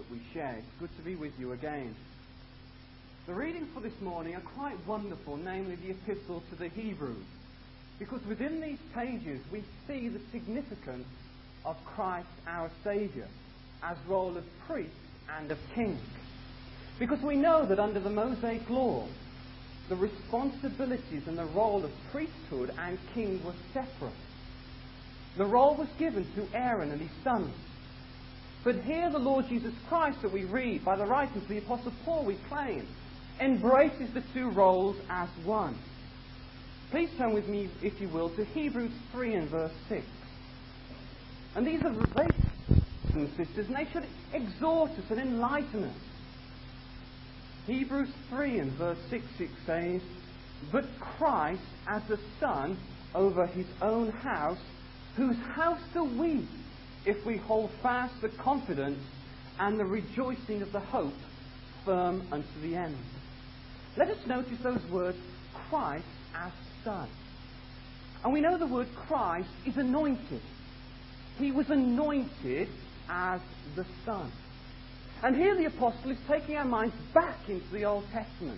that we share. It's good to be with you again. The readings for this morning are quite wonderful, namely the Epistle to the Hebrews, because within these pages we see the significance of Christ our Saviour as role of priest and of king. Because we know that under the Mosaic law, the responsibilities and the role of priesthood and king were separate. The role was given to Aaron and his sons. But here the Lord Jesus Christ that we read by the writings of the Apostle Paul, we claim, embraces the two roles as one. Please turn with me, if you will, to Hebrews 3 and verse 6. And these are and sisters, and they should exhort us and enlighten us. Hebrews 3 and verse 6, it says, "But Christ as the Son over his own house, whose house are we, if we hold fast the confidence and the rejoicing of the hope firm unto the end." Let us notice those words, Christ as Son. And we know the word Christ is anointed. He was anointed as the Son. And here the Apostle is taking our minds back into the Old Testament.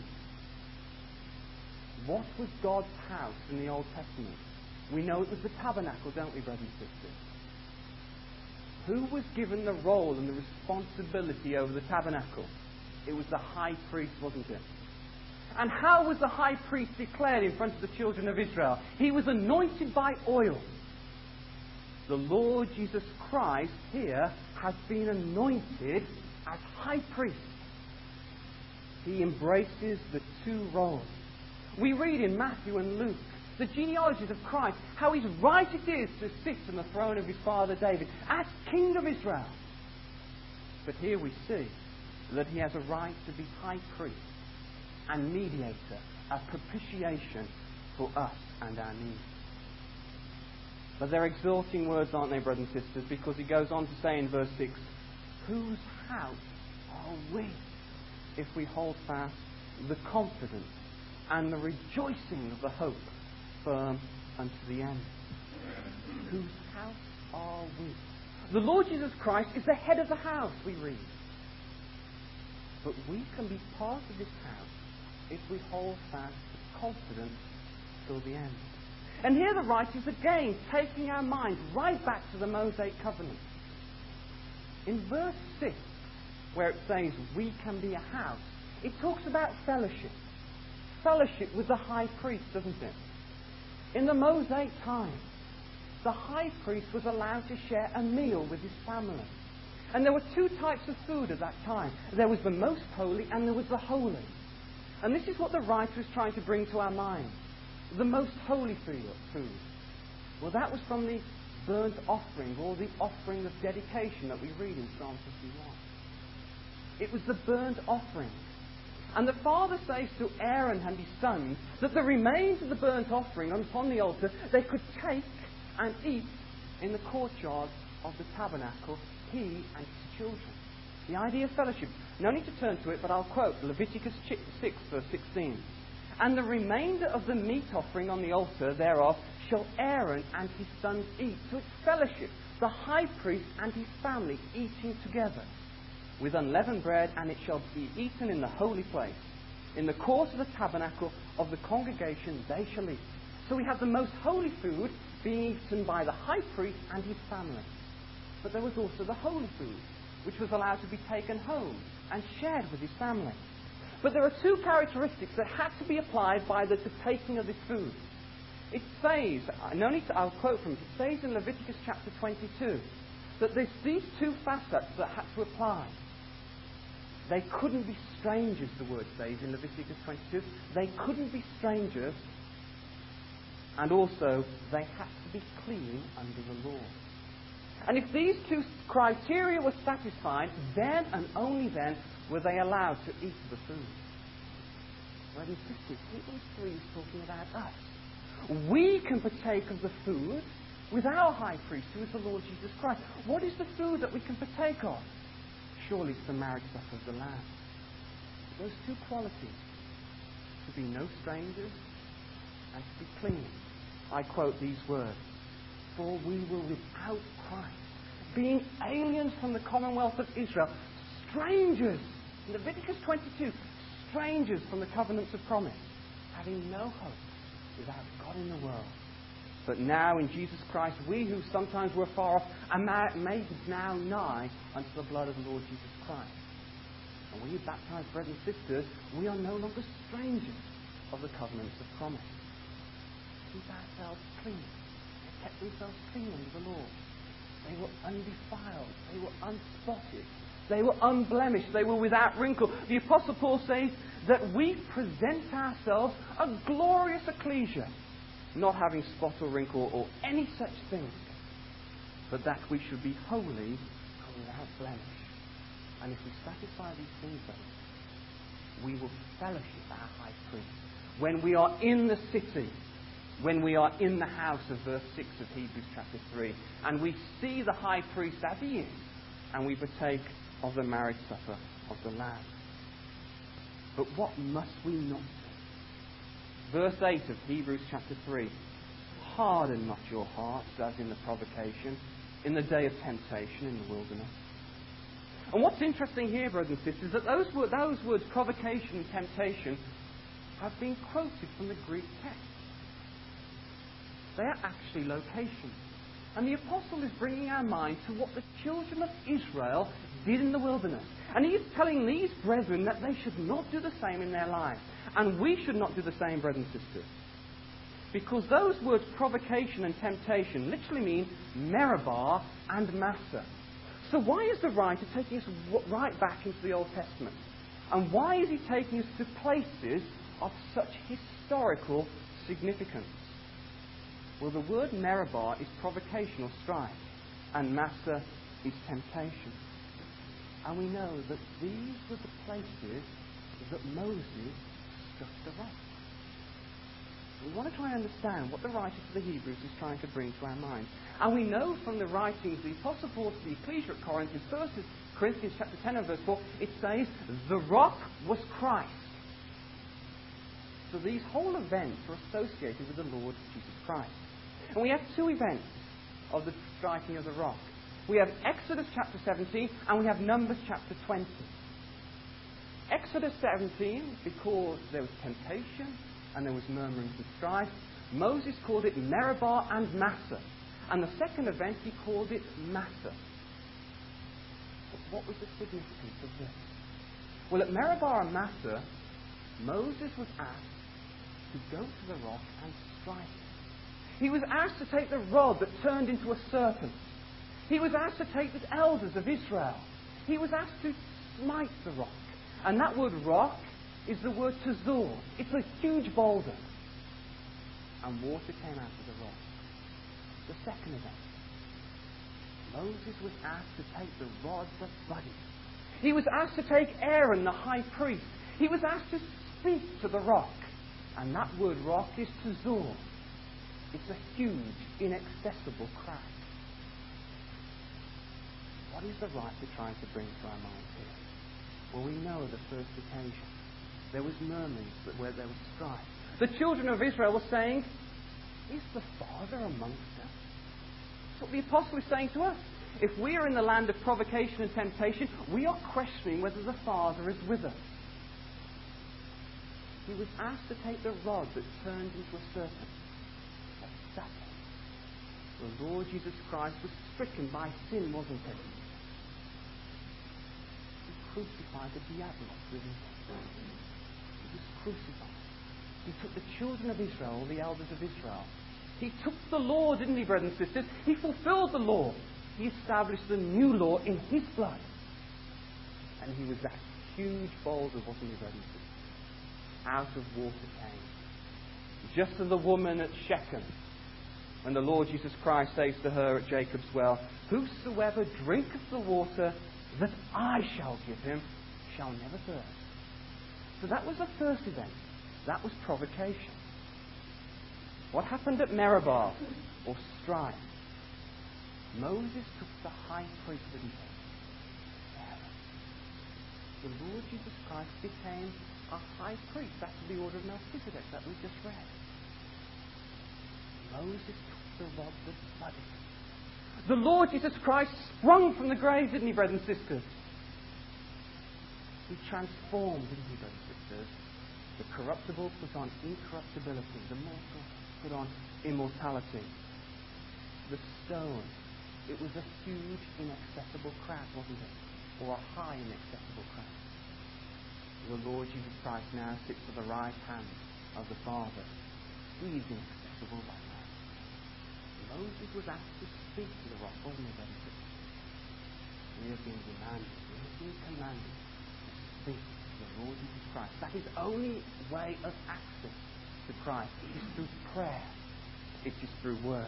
What was God's house in the Old Testament? We know it was the tabernacle, don't we, brothers and sisters? Who was given the role and the responsibility over the tabernacle? It was the high priest, wasn't it? And how was the high priest declared in front of the children of Israel? He was anointed by oil. The Lord Jesus Christ here has been anointed as high priest. He embraces the two roles. We read in Matthew and Luke the genealogies of Christ, how his right it is to sit on the throne of his father David as King of Israel. But here we see that he has a right to be high priest and mediator, a propitiation for us and our needs. But they're exhorting words, aren't they, brothers and sisters? Because he goes on to say in verse 6, "Whose house are we, if we hold fast the confidence and the rejoicing of the hope firm unto the end?" Whose house are we? The Lord Jesus Christ is the head of the house, we read. But we can be part of this house if we hold fast the confidence till the end. And here the writer is again taking our minds right back to the Mosaic covenant. In verse 6, where it says we can be a house, it talks about fellowship. Fellowship with the high priest, doesn't it? In the Mosaic time, the high priest was allowed to share a meal with his family. And there were two types of food at that time. There was the most holy and there was the holy. And this is what the writer is trying to bring to our minds. The most holy food. Well, that was from the burnt offering, or the offering of dedication that we read in Psalm 51. It was the burnt offering. And the Father says to Aaron and his sons that the remains of the burnt offering upon the altar they could take and eat in the courtyard of the tabernacle, he and his children. The idea of fellowship. No need to turn to it, but I'll quote Leviticus 6, verse 16. "And the remainder of the meat offering on the altar thereof shall Aaron and his sons eat." So it's fellowship. The high priest and his family eating together with unleavened bread, and it shall be eaten in the holy place. In the course of the tabernacle of the congregation they shall eat. So we have the most holy food being eaten by the high priest and his family. But there was also the holy food, which was allowed to be taken home and shared with his family. But there are two characteristics that had to be applied by the taking of this food. It says, I'll quote from it, it says in Leviticus chapter 22 that there's these two facets that had to apply. They couldn't be strangers, the word says in Leviticus 22. They couldn't be strangers, and also they had to be clean under the law. And if these two criteria were satisfied, then and only then were they allowed to eat the food. Brothers and sisters, Hebrews 3 is talking about us. We can partake of the food with our high priest, who is the Lord Jesus Christ. What is the food that we can partake of? Surely it's the marriage supper of the Lamb. Those two qualities, to be no strangers and to be clean. I quote these words, "For we were without Christ, being aliens from the commonwealth of Israel, strangers. In Leviticus 22, strangers from the covenants of promise, having no hope without God in the world. But now in Jesus Christ, we who sometimes were far off are made now nigh unto the blood of the Lord Jesus Christ. And when you baptize brothers and sisters, we are no longer strangers of the covenants of promise. Keep ourselves clean. They kept themselves clean under the Lord. They were undefiled. They were unspotted. They were unblemished. They were without wrinkle. The Apostle Paul says that we present ourselves a glorious ecclesia, not having spot or wrinkle or any such thing, but that we should be holy and without blemish. And if we satisfy these things, then we will fellowship our high priest. When we are in the city, when we are in the house of verse 6 of Hebrews chapter 3, and we see the high priest as he is, and we partake of the marriage supper of the Lamb. But what must we not do? Verse 8 of Hebrews chapter 3. Harden not your hearts as in the provocation, in the day of temptation in the wilderness. And what's interesting here, brothers and sisters, that those words, provocation and temptation, have been quoted from the Greek text. They are actually locations. And the Apostle is bringing our mind to what the children of Israel did in the wilderness. And he is telling these brethren that they should not do the same in their lives. And we should not do the same, brothers and sisters. Because those words, provocation and temptation, literally mean Meribah and Massa. So why is the writer taking us right back into the Old Testament? And why is he taking us to places of such historical significance? Well, the word Meribah is provocation or strife, and Massa is temptation. And we know that these were the places that Moses struck the rock. We want to try and understand what the writer to the Hebrews is trying to bring to our minds. And we know from the writings of the Apostle Paul to the Ecclesia at Corinth, in 1 Corinthians chapter 10 and verse 4, it says, the rock was Christ. So these whole events are associated with the Lord Jesus Christ. And we have two events of the striking of the rock. We have Exodus chapter 17 and we have Numbers chapter 20. Exodus 17, because there was temptation and there was murmurings and strife, Moses called it Meribah and Massa. And the second event, he called it Massa. But what was the significance of this? Well, at Meribah and Massa, Moses was asked to go to the rock and strike it. He was asked to take the rod that turned into a serpent. He was asked to take the elders of Israel. He was asked to smite the rock. And that word rock is the word tazor. It's a huge boulder. And water came out of the rock. The second event. Moses was asked to take the rods of budding. He was asked to take Aaron, the high priest. He was asked to speak to the rock. And that word rock is tazor. It's a huge, inaccessible crack. What is the writer trying to bring to our minds here? Well, we know the first occasion. There was murmurings where there was strife. The children of Israel were saying, is the Father amongst us? That's what the Apostle is saying to us. If we are in the land of provocation and temptation, we are questioning whether the Father is with us. He was asked to take the rod that turned into a serpent. The Lord Jesus Christ was stricken by sin, wasn't he? He crucified the diabolos with him. He was crucified. He took the children of Israel, the elders of Israel. He took the law, didn't he, brothers and sisters? He fulfilled the law. He established the new law in his blood. And he was that huge boulder, wasn't he, brothers and sisters? Out of water came. Just as the woman at Shechem, when the Lord Jesus Christ says to her at Jacob's well, whosoever drinketh the water that I shall give him shall never thirst. So that was the first event. That was provocation. What happened at Meribah, or strife? Moses took the high priest with him. The Lord Jesus Christ became a high priest after the order of Melchizedek that we just read. Moses took the rod that budded. The Lord Jesus Christ sprung from the grave, didn't he, brothers and sisters? He transformed, didn't he, brothers and sisters? The corruptible put on incorruptibility. The mortal put on immortality. The stone, it was a huge, inaccessible crag, wasn't it? Or a high, inaccessible crag. The Lord Jesus Christ now sits at the right hand of the Father. He is inaccessible right now. Moses was asked to speak to the rock, wasn't he, brothers and sisters? We have been commanded to speak to the Lord Jesus Christ. That is the only way of access to Christ. It is through prayer. It is through word.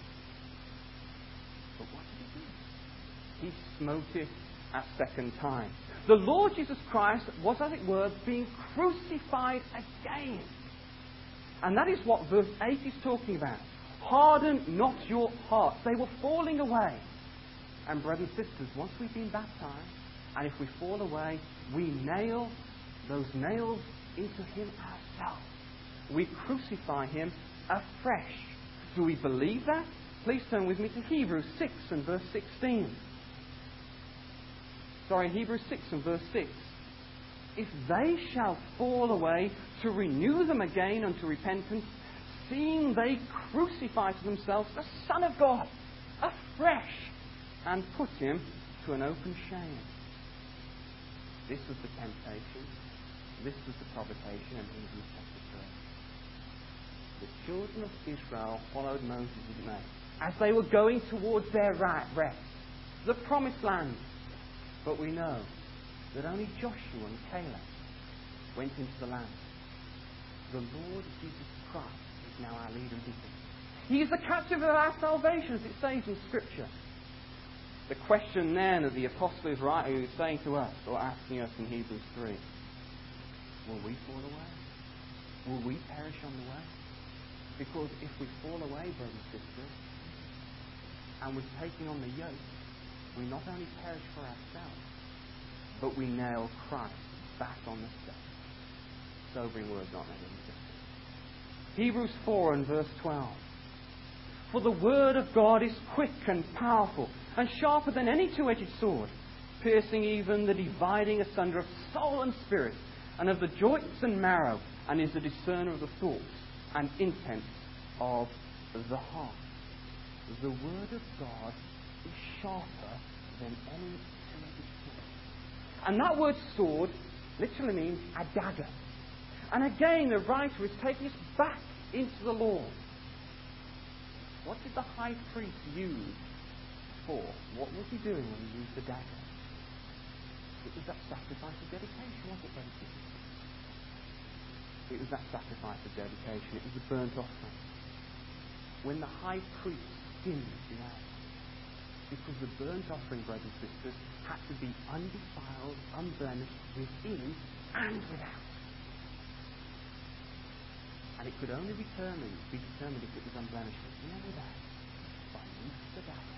But what did he do? He smote it a second time. The Lord Jesus Christ was, as it were, being crucified again. And that is what verse 8 is talking about. Harden not your hearts. They were falling away. And brothers and sisters, once we've been baptized, and if we fall away, we nail those nails into Him ourselves. We crucify Him afresh. Do we believe that? Please turn with me to Hebrews 6 and verse 16. Hebrews 6 and verse 6. If they shall fall away, to renew them again unto repentance, seeing they crucify to themselves the Son of God afresh, and put Him to an open shame. This was the temptation. This was the provocation in Hebrews chapter 3. The children of Israel followed Moses, didn't they? As they were going towards their rest, the promised land. But we know that only Joshua and Caleb went into the land. The Lord Jesus Christ is now our leader and teacher. He is the captain of our salvation, as it says in Scripture. The question then of the apostle is saying to us, or asking us in Hebrews 3, will we fall away? Will we perish on the way? Because if we fall away, brothers and sisters, and we're taking on the yoke, we not only perish for ourselves, but we nail Christ back on the stake. Sobering words, aren't they, brothers and sisters? Hebrews 4 and verse 12. For the word of God is quick and powerful, and sharper than any two-edged sword, piercing even the dividing asunder of soul and spirit, and of the joints and marrow, and is the discerner of the thoughts and intents of the heart. The word of God is sharper than any two-edged sword. And that word sword literally means a dagger. And again, the writer is taking us back into the law. What did the high priest use for? What was he doing when he used the dagger? It was that sacrifice of dedication, wasn't it, brothers and sisters? It was that sacrifice of dedication. It was the burnt offering. When the high priest skinned the animal, because the burnt offering, brothers and sisters, had to be undefiled, unblemished, within and without. And it could only be determined if it was unblemished within and without by use of the dagger.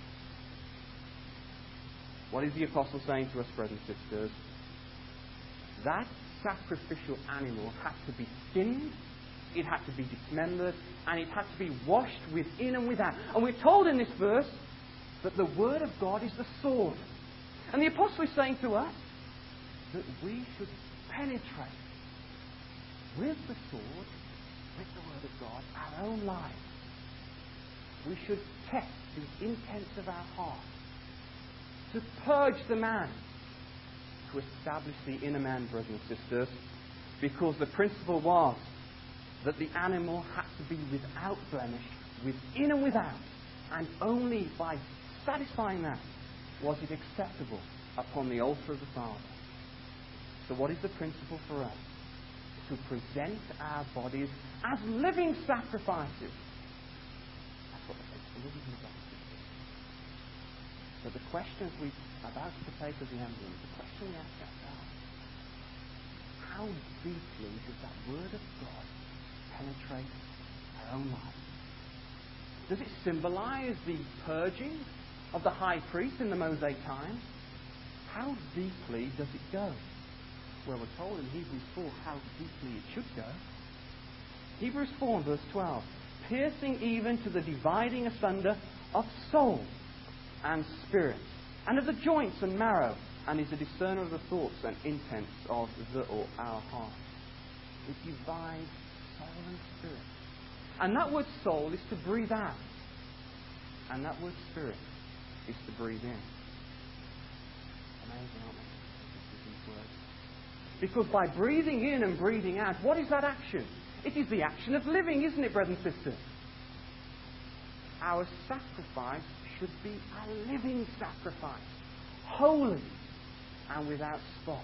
What is the apostle saying to us, brothers and sisters? That sacrificial animal had to be skinned, it had to be dismembered, and it had to be washed within and without. And we're told in this verse that the Word of God is the sword. And the apostle is saying to us that we should penetrate with the sword, with the Word of God, our own lives. We should test the intents of our heart, to purge the man, to establish the inner man, brothers and sisters, because the principle was that the animal had to be without blemish, within and without, and only by satisfying that was it acceptable upon the altar of the Father. So what is the principle for us? To present our bodies as living sacrifices. That's what the principle is in the gospel. But the questions we're about to take as the emblem, the question we ask ourselves, how deeply does that Word of God penetrate our own lives? Does it symbolize the purging of the high priest in the Mosaic time? How deeply does it go? Well, we're told in Hebrews 4 how deeply it should go. Hebrews 4 verse 12. Piercing even to the dividing asunder of soul and spirit, and of the joints and marrow, and is a discerner of the thoughts and intents of the or our heart. It divides soul and spirit. And that word soul is to breathe out. And that word spirit is to breathe in. Amazing, aren't they? These words. Because by breathing in and breathing out, what is that action? It is the action of living, isn't it, brothers and sisters? Our sacrifice should be a living sacrifice, holy and without spot.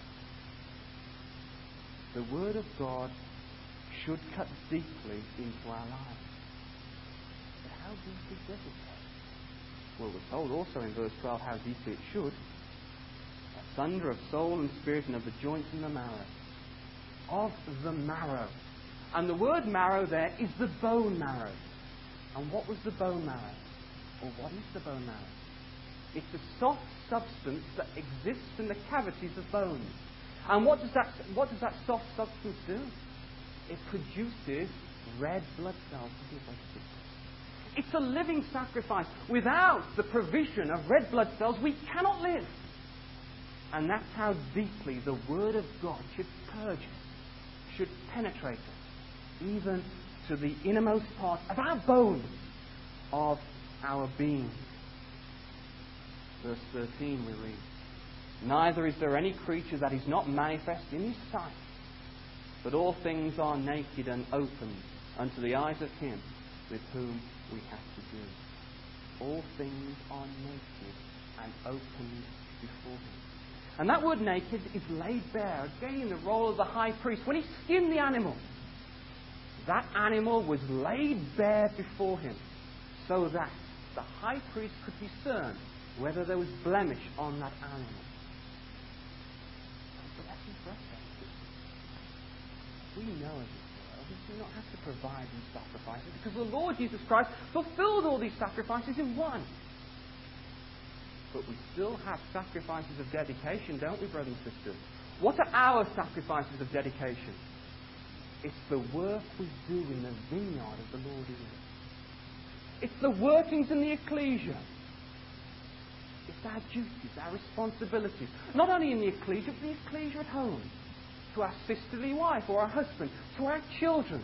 The Word of God should cut deeply into our lives. But how deeply does it cut? Well, we're told also in verse 12 how deeply it should. Thunder of soul and spirit and of the joints and the marrow. Of the marrow. And the word marrow there is the bone marrow. And what was the bone marrow? Or what is the bone marrow? It's a soft substance that exists in the cavities of bones. And what does that soft substance do? It produces red blood cells. It's a living sacrifice. Without the provision of red blood cells, we cannot live. And that's how deeply the Word of God should purge us, should penetrate us, even to the innermost part of our bones, of our being. Verse 13 we read, neither is there any creature that is not manifest in His sight, but all things are naked and opened unto the eyes of Him with whom we have to do. All things are naked and opened before Him. And that word naked is laid bare. Again, the role of the high priest. When he skinned the animal, that animal was laid bare before him so that the high priest could discern whether there was blemish on that animal. It's a lesson for us, we know as we do not have to provide these sacrifices because the Lord Jesus Christ fulfilled all these sacrifices in one. But we still have sacrifices of dedication, don't we, brothers and sisters? What are our sacrifices of dedication? It's the work we do in the vineyard of the Lord, isn't it? It's the workings in the ecclesia. It's our duties, our responsibilities. Not only in the ecclesia, but the ecclesia at home. To our sisterly wife or our husband. To our children.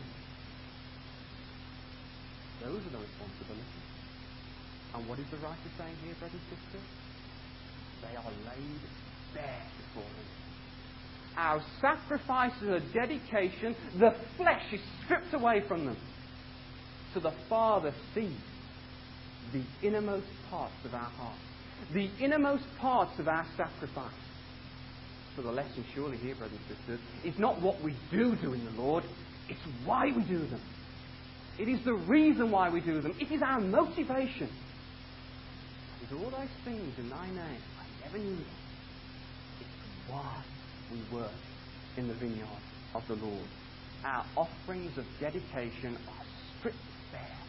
Those are the responsibilities. And what is the writer saying here, brothers and sisters? They are laid bare before Him. Our sacrifices of dedication, the flesh is stripped away from them. So the Father sees the innermost parts of our hearts, the innermost parts of our sacrifice. So the lesson surely here, brothers and sisters, is not what we do in the Lord, it's why we do them. It is the reason why we do them. It is our motivation. With all those things in Thy name, I never knew them. It's why we work in the vineyard of the Lord. Our offerings of dedication are stripped bare.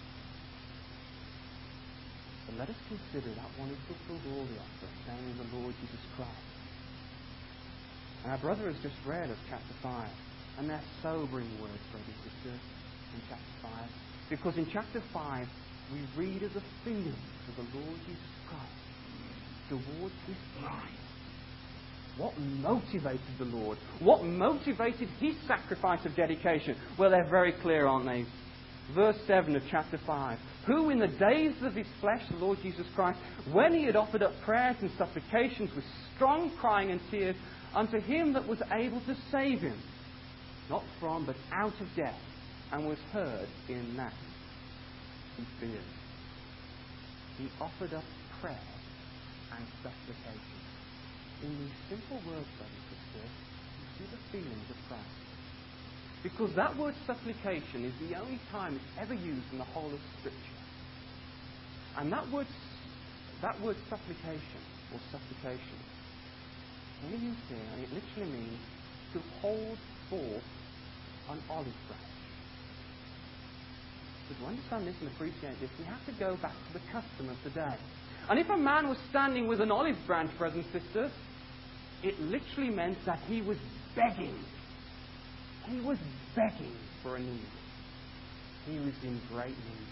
So let us consider that one who fulfilled all the offerings, namely the Lord Jesus Christ. And our brother has just read of chapter 5, and they're sobering words, brothers and sisters, in chapter 5. Because in chapter 5, we read of the feelings of the Lord Jesus Christ towards His bride. What motivated the Lord? What motivated His sacrifice of dedication? Well, they're very clear, aren't they? Verse 7 of chapter 5. Who in the days of His flesh, the Lord Jesus Christ, when He had offered up prayers and supplications with strong crying and tears unto Him that was able to save him, not from, but out of death, and was heard in that He feared. He offered up prayer and supplication. In these simple words, brothers and sisters, you see the feelings of Christ. Because that word supplication is the only time it's ever used in the whole of Scripture. And that word supplication, or supplication, when used here, it literally means to hold forth an olive branch. But to understand this and appreciate this, we have to go back to the custom of the day. And if a man was standing with an olive branch, brothers and sisters, it literally meant that he was begging. He was begging for a need. He was in great need.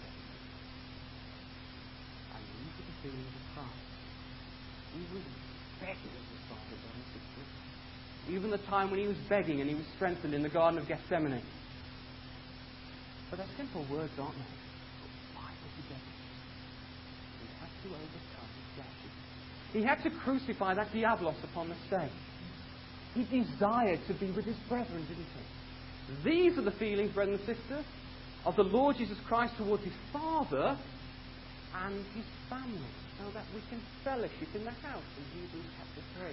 And these are the feelings of Christ. He was begging the Even the time when he was begging and he was strengthened in the Garden of Gethsemane. But they're simple words, aren't they? Why was he begging? He had to overcome his flesh. He had to crucify that diablos upon the stake. He desired to be with his brethren, didn't he? These are the feelings, brethren and sisters, of the Lord Jesus Christ towards his Father and his family, so that we can fellowship in the house in Hebrews chapter 3.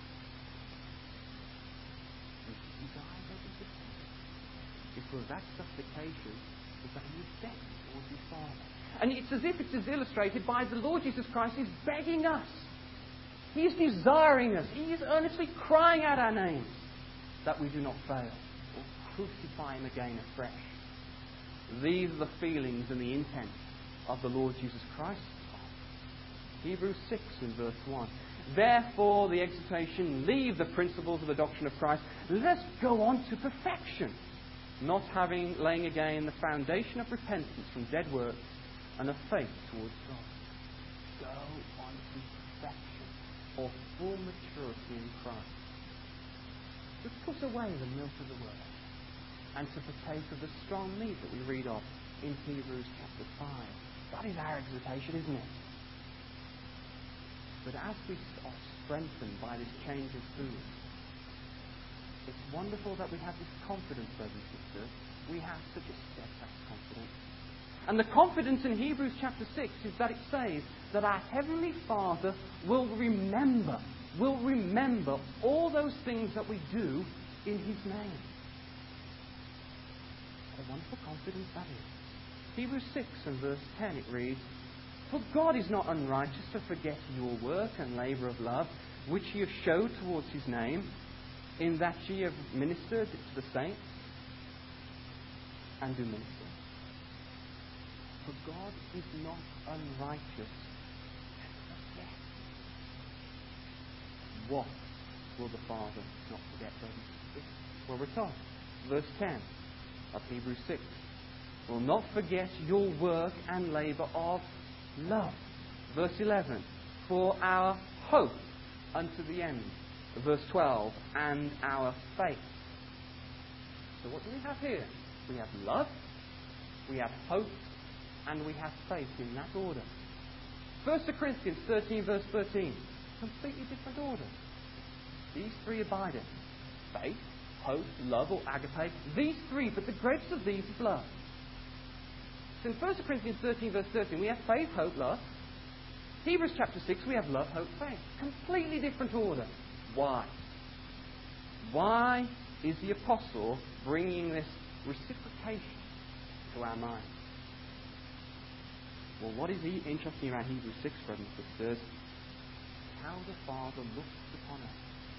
He died over his Father, because that supplication is that he was begging towards his Father. And it's as if it's illustrated by the Lord Jesus Christ is begging us. He is desiring us. He is earnestly crying out our names that we do not fail or crucify him again afresh. These are the feelings and the intent of the Lord Jesus Christ. Hebrews 6 in verse 1. Therefore, the exhortation, leave the principles of the doctrine of Christ. Let's go on to perfection, not laying again the foundation of repentance from dead works and of faith towards God. Go on to perfection, or full maturity in Christ. To put away the milk of the word, and to partake of the strong meat that we read of in Hebrews chapter 5. That is our exhortation, isn't it? But as we are strengthened by this change of food, it's wonderful that we have this confidence, brothers and sisters. We have such a steadfast confidence. And the confidence in Hebrews chapter 6 is that it says that our Heavenly Father will remember all those things that we do in His name. What a wonderful confidence that is. Hebrews 6 and verse 10 it reads, For God is not unrighteous to forget your work and labour of love, which ye have showed towards His name, in that ye have ministered to the saints and do minister. For God is not unrighteous to forget. What will the Father not forget, brothers and sisters? Well, we're told, verse 10 of Hebrews 6, will not forget your work and labour of love. Verse 11, for our hope unto the end. Verse 12, and our faith. So what do we have here? We have love, we have hope, and we have faith in that order. 1 Corinthians 13 verse 13, completely different order. These three abide in faith, hope, love, or agape. These three, but the greatest of these is love. So in 1 Corinthians 13 verse 13 we have faith, hope, love. Hebrews chapter 6 we have love, hope, faith. Completely different order. Why? Why is the apostle bringing this reciprocation to our minds? Well, what is interesting about Hebrews 6, brothers and sisters? How the Father looks upon us.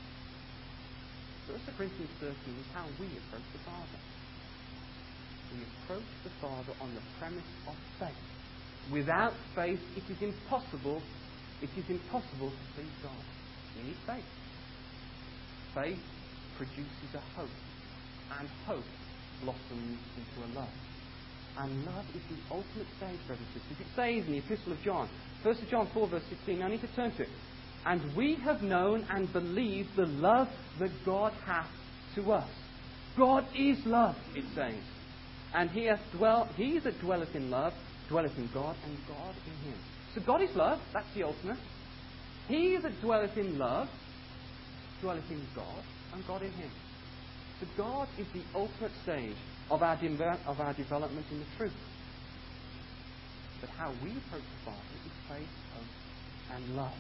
1 Corinthians 13 is how we approach the Father. We approach the Father on the premise of faith. Without faith, it is impossible to please God. You need faith. Faith produces a hope, and hope blossoms into a love. And love is the ultimate stage, brothers and sisters. It says in the Epistle of John, 1 John 4 verse 16, I need to turn to it. And we have known and believed the love that God hath to us. God is love, it says. And he that dwelleth in love, dwelleth in God, and God in him. So God is love, that's the ultimate. He that dwelleth in love, dwelleth in God, and God in him. So God is the ultimate stage of our development in the truth. But how we approach the Father is faith, hope, and love.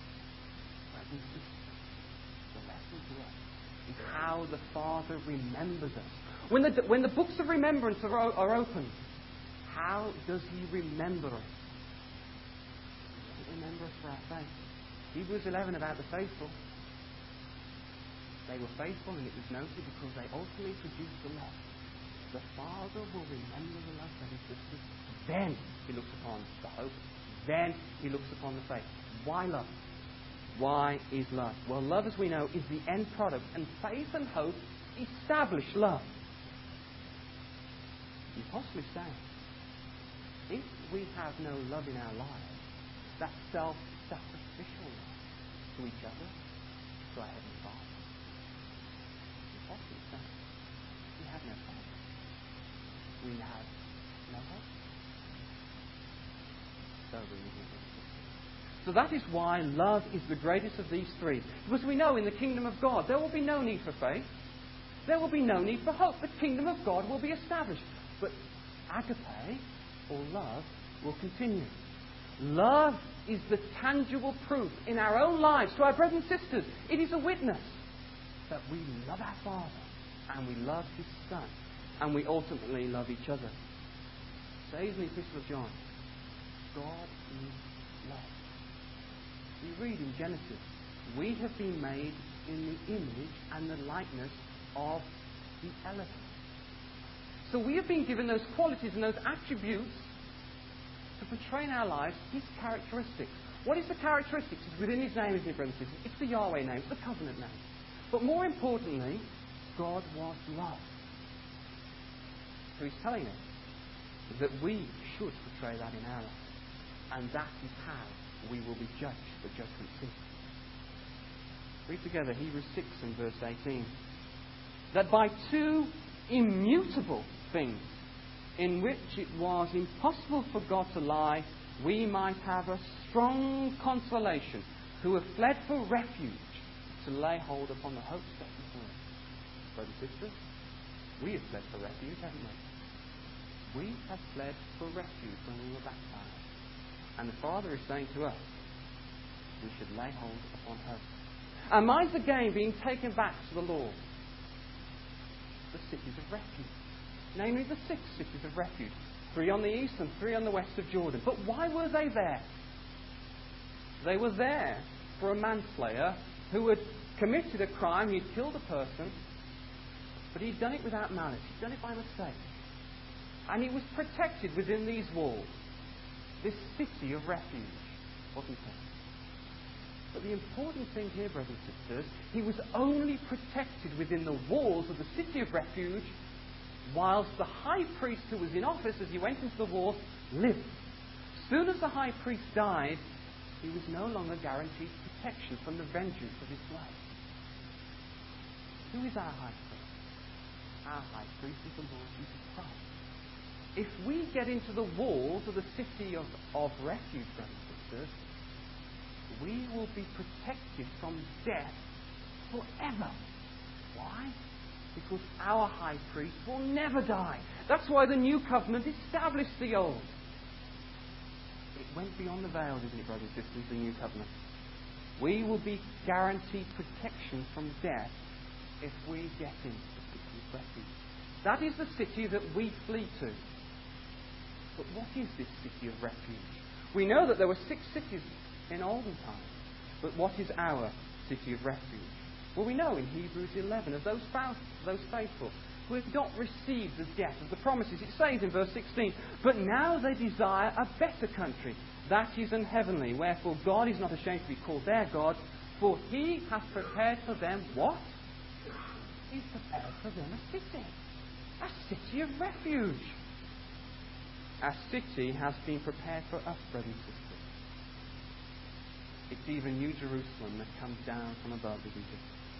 The lesson to us is how the Father remembers us. When the books of remembrance are opened, how does He remember us? He doesn't remember us for our faith. Hebrews 11 about the faithful. They were faithful, and it was noted because they ultimately produced the love. The Father will remember the love that He existed. Then He looks upon the hope. Then He looks upon the faith. Why love? Why is love? Well, love, as we know, is the end product, and faith and hope establish love. You possibly say, if we have no love in our lives, that's self-sacrificial love to each other, to our Heavenly Father. So that is why love is the greatest of these three. Because we know in the kingdom of God there will be no need for faith. There will be no need for hope. The kingdom of God will be established. But agape, or love, will continue. Love is the tangible proof in our own lives to our brothers and sisters. It is a witness that we love our Father and we love His Son and we ultimately love each other. It says in the Epistle of John, God is love. We read in Genesis, we have been made in the image and the likeness of the Elohim. So we have been given those qualities and those attributes to portray in our lives His characteristics. What is the characteristics? It's within His name, isn't it, brothers and sisters? It's the Yahweh name, it's the covenant name. But more importantly, God was love. So He's telling us that we should portray that in our lives. And that is how we will be judged for judgment seat. Read together Hebrews 6 and verse 18. That by two immutable things, in which it was impossible for God to lie, we might have a strong consolation, who have fled for refuge, to lay hold upon the hope set before us. Brothers and sisters, we have fled for refuge, haven't we? We have fled for refuge when we were baptized. And the Father is saying to us, we should lay hold upon hope. Our minds again being taken back to the Lord. The cities of refuge. Namely the 6 cities of refuge. 3 on the east and 3 on the west of Jordan. But why were they there? They were there for a manslayer who had committed a crime. He'd killed a person, but he'd done it without malice. He'd done it by mistake. And he was protected within these walls. This city of refuge, wasn't it? But the important thing here, brothers and sisters, he was only protected within the walls of the city of refuge whilst the high priest who was in office as he went into the walls lived. As soon as the high priest died, he was no longer guaranteed protection from the vengeance of his life. Who is our high priest? Our high priest is the Lord Jesus Christ. If we get into the walls of the city of refuge, brothers and sisters, we will be protected from death forever. Why? Because our high priest will never die. That's why the new covenant established the old. It went beyond the veil, didn't it, brothers and sisters, the new covenant. We will be guaranteed protection from death if we get into the city of refuge. That is the city that we flee to. But what is this city of refuge? We know that there were 6 cities in olden times. But what is our city of refuge? Well, we know in Hebrews 11 of those faithful who have not received the debt of the promises. It says in verse 16, but now they desire a better country, that is an heavenly. Wherefore God is not ashamed to be called their God, for He hath prepared for them what? He's prepared for them a city of refuge. Our city has been prepared for us, brothers and sisters. It's even New Jerusalem that comes down from above, isn't it?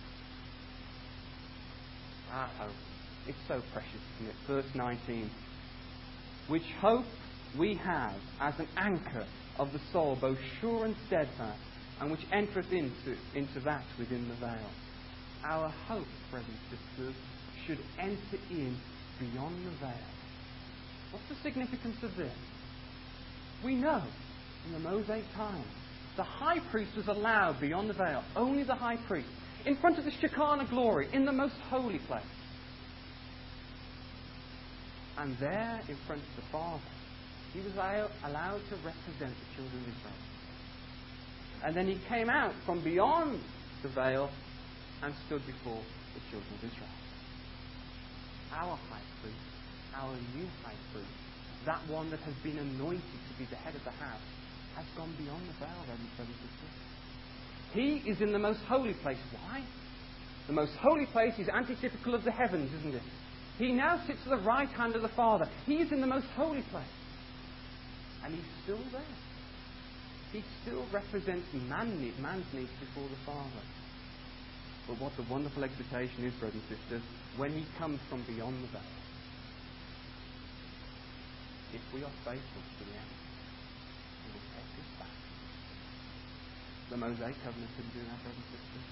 Our hope. It's so precious, isn't it? Verse 19. Which hope we have as an anchor of the soul, both sure and steadfast, and which entereth into that within the veil. Our hope, brothers and sisters, should enter in beyond the veil. What's the significance of this? We know in the Mosaic times the high priest was allowed beyond the veil. Only the high priest. In front of the Shekinah glory, in the most holy place. And there, in front of the Father, he was allowed to represent the children of Israel. And then he came out from beyond the veil and stood before the children of Israel. Our high priest, our new high priest, that one that has been anointed to be the head of the house, has gone beyond the veil, brothers and sisters. He is in the most holy place. Why? The most holy place is antitypical of the heavens, isn't it? He now sits at the right hand of the Father. He is in the most holy place. And he's still there. He still represents man's needs before the Father. But what the wonderful expectation is, brothers and sisters, when he comes from beyond the veil, if we are faithful to the end, he will take us back. The Mosaic covenant couldn't do that, brothers and sisters.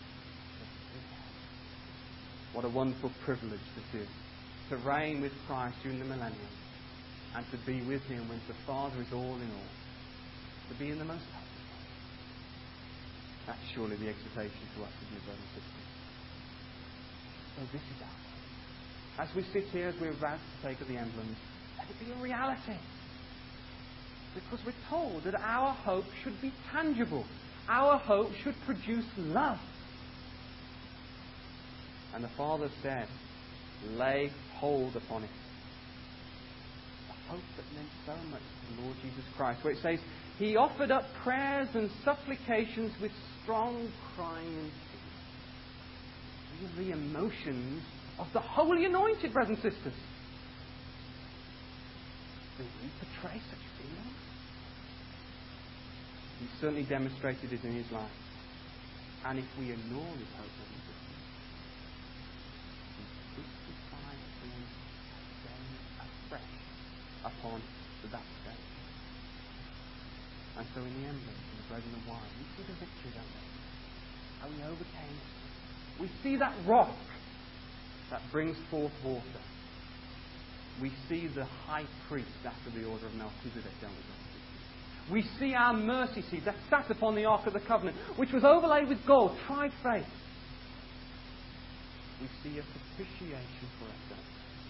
What a wonderful privilege this is, to reign with Christ during the millennium and to be with Him when the Father is all in all. To be in the most holy place. That's surely the exhortation to us, isn't it, brothers and sisters? So this is our hope. As we sit here, as we're about to take of the emblems, let it be a reality. Because we're told that our hope should be tangible. Our hope should produce love. And the Father said, lay hold upon it. The hope that meant so much to the Lord Jesus Christ. Where it says, He offered up prayers and supplications with strong crying and tears. These are the emotions of the holy anointed, brothers and sisters. Do we portray such feelings? He certainly demonstrated it in His life. And if we ignore His hope, brothers and sisters, He crucified Him again afresh upon that stage. And so in the emblems, in the bread and the wine, we see the victory, don't we? How He overcame it. We see that rock that brings forth water. We see the high priest after the order of Melchizedek, don't we? We see our mercy seat that sat upon the Ark of the Covenant, which was overlaid with gold, tried faith. We see a propitiation for ourselves.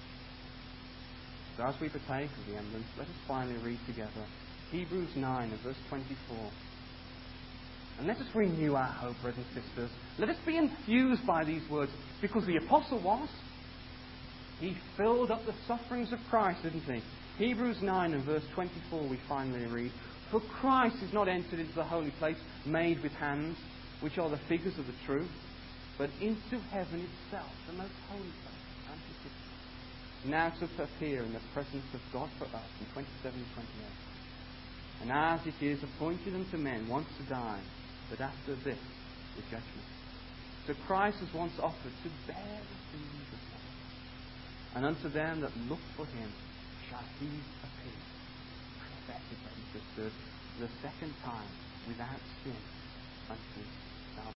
So as we partake of the emblems, let us finally read together Hebrews 9 and verse 24. And let us renew our hope, brothers and sisters. Let us be infused by these words, because the Apostle was. He filled up the sufferings of Christ, didn't he? Hebrews 9 and verse 24 we finally read, For Christ is not entered into the holy place made with hands, which are the figures of the true, but into heaven itself, the most holy place, now to appear in the presence of God for us in 27 and 28. And as it is appointed unto men once to die, but after this, the judgment. So Christ was once offered to bear the sins of men. And unto them that look for Him shall He appear, manifested, brothers and sisters, the second time, without sin, unto